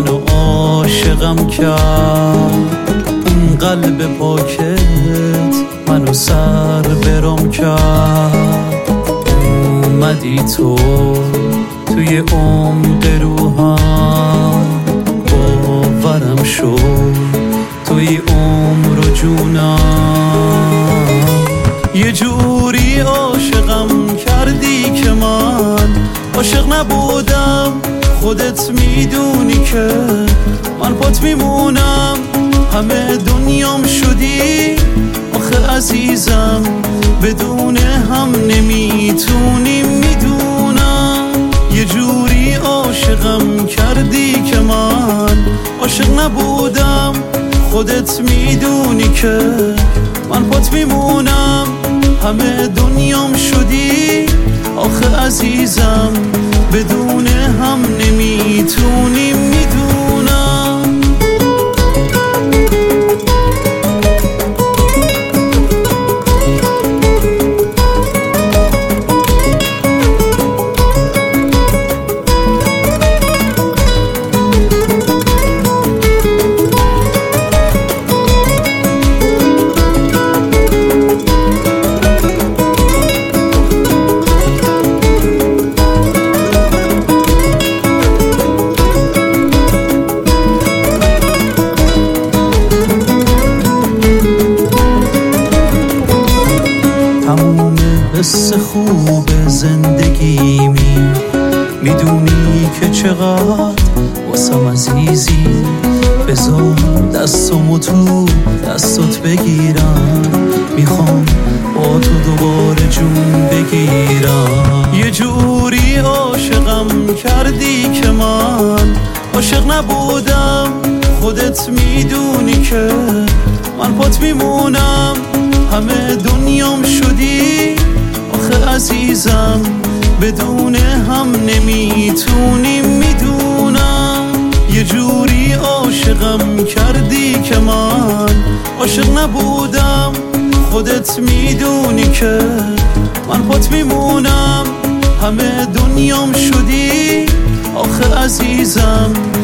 منو عاشقم کرد، اون قلب پاکت منو سر برم کرد. اومدی تو توی عمق روحم، باورم شد توی عمر و جونم. یه جوری عاشقم کردی که من عاشق نبودم، خودت میدونی که من پات میمونم. همه دنیام شدی آخه عزیزم، بدون هم نمیتونیم میدونم. یه جوری عاشقم کردی که من عاشق نبودم، خودت میدونی که من پات میمونم. همه دنیام شدی آخه عزیزم، بدون هم نمیتونیم میدونم. تموم حس خوب زندگیمی، میدونی که چقدر واسم عزیزی. بذار دستمو تو دستت بگیرم، میخوام با تو دوباره جون بگیرم. یه جوری عاشقم کردی که من عاشق نبودم، خودت میدونی که من پات میمونم. همه دنیام شدی آخه عزیزم، بدون هم نمیتونیم میدونم. یه جوری عاشقم کردی که من عاشق نبودم، خودت میدونی که من پات میمونم. همه دنیام شدی آخه عزیزم،